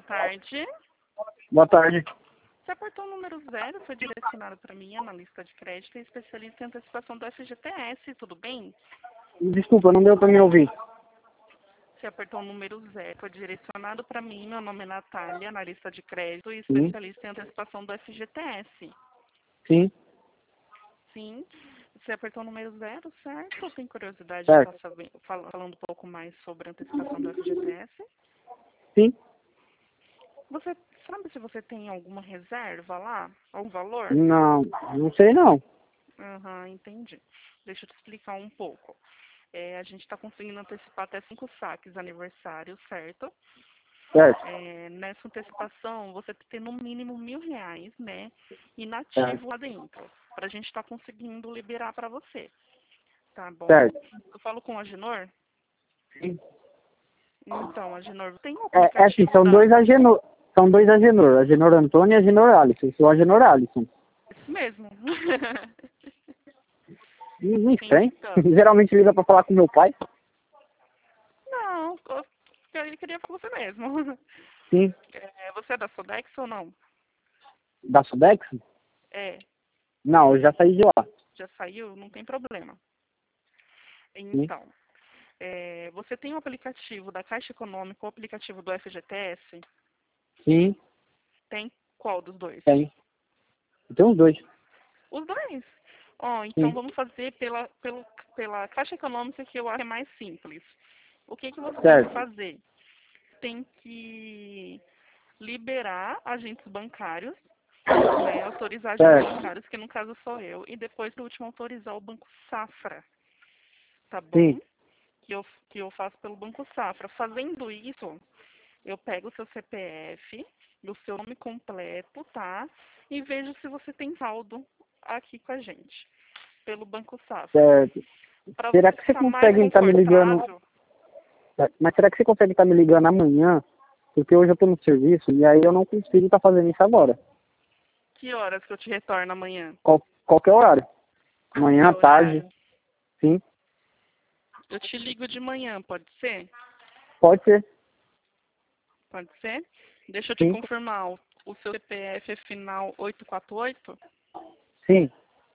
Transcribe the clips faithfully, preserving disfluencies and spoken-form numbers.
tarde. Boa tarde. Você apertou o número zero, foi direcionado para mim, analista de crédito e especialista em antecipação do F G T S, tudo bem? Desculpa, não deu para me ouvir. Você apertou o número zero, foi direcionado para mim, meu nome é Natália, analista de crédito e Sim. especialista em antecipação do F G T S. Sim. Sim. Você apertou o número zero, certo? Tem curiosidade Certo. de estar sabendo, fal- falando um pouco mais sobre a antecipação do F G T S? Sim. Você sabe se você tem alguma reserva lá? Algum valor? Não, não sei não. Aham, entendi. Deixa eu te explicar um pouco. É, a gente está conseguindo antecipar até cinco saques aniversário, certo? Certo. É, nessa antecipação, você tem no mínimo mil reais, né? Inativo Certo. lá dentro, para a gente estar conseguindo liberar para você. Tá bom? Certo. Eu falo com a Agenor? Sim. Então, Agenor, tem um É, é assim, aplicativo são da... dois Agenor. São dois Agenor. Agenor Antônio e Agenor Alisson. Eu sou Agenor Alisson. Isso mesmo. Não estranho. Então, Geralmente liga para falar com meu pai. não, eu ele queria com você mesmo. Sim. É, você é da Sodex ou não? Da Sudex? É, Não, eu já saí de lá. já saiu? Não tem problema. Sim. Então, é, você tem o aplicativo da Caixa Econômica, o aplicativo do F G T S? Sim. Tem qual dos dois? Tem. Tem os dois. Os dois. Ó, então Sim. vamos fazer pela, pelo, pela Caixa Econômica, que eu acho que é mais simples. O que, que você tem que Certo. fazer? Tem que liberar agentes bancários, né, autorizar agentes Certo. bancários, que no caso sou eu, e depois, por último, autorizar o Banco Safra, tá bom? Sim. Que eu, que eu faço pelo Banco Safra. Fazendo isso, eu pego o seu C P F, o seu nome completo, tá? E vejo se você tem saldo aqui com a gente, pelo Banco Safra. Certo. Para Será você que você ficar mais consegue estar me ligando? confortável, Mas será que você consegue estar me ligando amanhã? Porque hoje eu estou no serviço e aí eu não consigo estar fazendo isso agora. que horas que eu te retorno amanhã? Qual, qualquer horário. Amanhã, Qualquer tarde. horário? Sim. Eu te ligo de manhã, pode ser? Pode ser. Pode ser? Deixa eu te Sim. confirmar. O, o seu C P F é final oito quatro oito? Sim.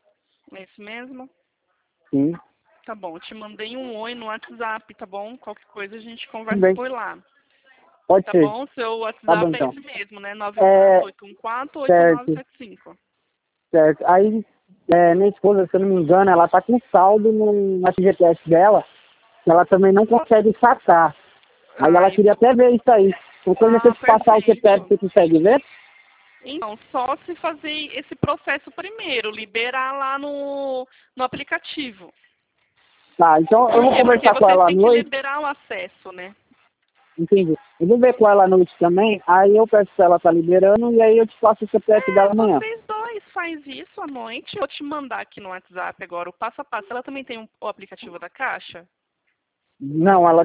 É isso mesmo? Sim. Tá bom, eu te mandei um oi no WhatsApp, tá bom? Qualquer coisa a gente Tudo conversa bem. por lá. Pode Tá ser. bom? Seu Tá bom WhatsApp é então. esse mesmo, né? nove quatro É, oito um quatro oito nove certo. sete cinco. Certo. Aí, é, minha esposa, se eu não me engano, ela tá com saldo no F G T S dela, que ela também não consegue sacar. Aí ela Ai, queria até ver isso aí. Uma coisa que eu ah, te passar o C P F, perfeito. você consegue ver? Então, só se fazer esse processo primeiro, liberar lá no, no aplicativo. Tá, então eu Por vou quê? Porque conversar com vocês ela à têm que noite. liberar o acesso, né? Entendi. Eu vou ver com ela à noite também, aí eu peço se ela tá liberando e aí eu te passo o C P F dela É, amanhã. vocês dois faz isso à noite. Eu vou te mandar aqui no WhatsApp agora o passo a passo. Ela também tem um- o aplicativo da Caixa? Não, ela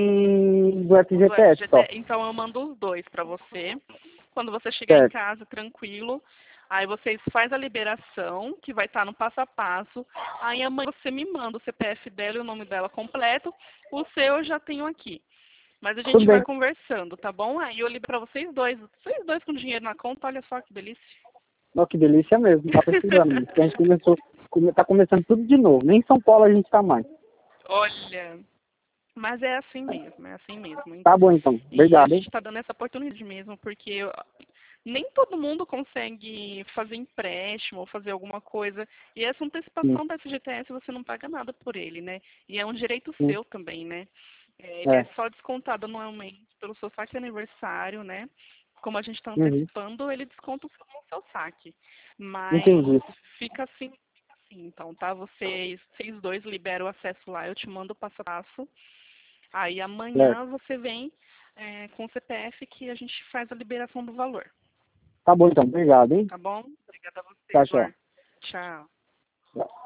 tem do O do F G T S só. F G T? Então eu mando os dois para você. Quando você chegar em Certo. casa, tranquilo, aí vocês faz a liberação, que vai estar no passo a passo. Aí amanhã você me manda o C P F dela e o nome dela completo. O seu eu já tenho aqui. Mas a Tudo gente vai bem. conversando, tá bom? Aí eu libero para vocês dois. Vocês dois com dinheiro na conta, olha só que delícia. Ó, que delícia mesmo, tá precisando. Porque a gente começou, come- tá começando tudo de novo. Nem em São Paulo a gente tá mais. Olha, mas é assim mesmo, é assim mesmo. Tá bom então. E a Obrigado, hein? gente está dando essa oportunidade mesmo, porque eu- nem todo mundo consegue fazer empréstimo ou fazer alguma coisa. E essa Sim, antecipação da F G T S você não paga nada por ele, né? E é um direito sim. seu também, né? É, ele é É. só descontado anualmente pelo seu saque aniversário, né? Como a gente está Uhum. antecipando, ele desconta o seu no seu saque. Mas Entendi. fica assim, fica assim, então, tá? Vocês, vocês dois liberam o acesso lá, eu te mando o passo a passo. Aí Certo. amanhã você vem é, com o C P F que a gente faz a liberação do valor. Tá bom então. Obrigado, hein? Tá bom? Obrigada a você, Tchau, tchau. Igor. Tchau. Tchau.